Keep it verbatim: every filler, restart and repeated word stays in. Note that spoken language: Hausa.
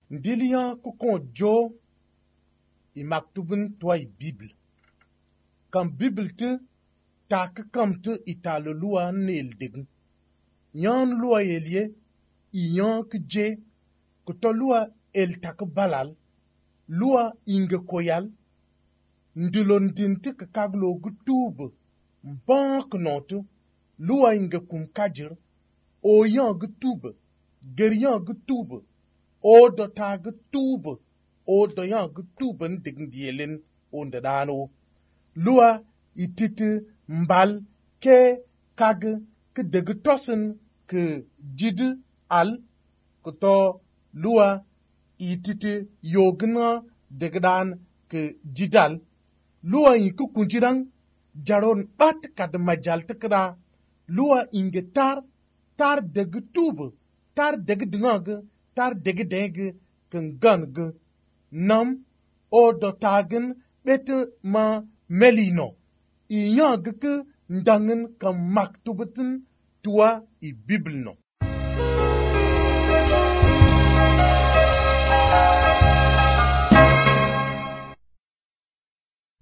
Ndiliyan ku kon jo i maktubin tuwa i Bible. Kan Bible ti ta ki kam ti i ta lo luwa nel digin. Yan luwa yelie i yan ki je ku to luwa el ta ki balal luwa inge koyal ndilo ndinti ki kaglo gu tubu mbon ki notu luwa inge kum kajir o yan gu tubu ger yan gu tubu o do ta gu tubu o do yan gu tubu ndigin dielin o ndadano luwa ititi mbal ke kag ki degi tosin ki jidi al ku to luwa ititi yogina degdan ki jidal luwa yi ku kunjirang jaron bat kad majal tikda luwa inge tar tar degi tubu tar degi dingag tar degi degi kin gang nam o do tagin bet ma melino i yag ke ndangin kan maktubutin tuwa i Bible no.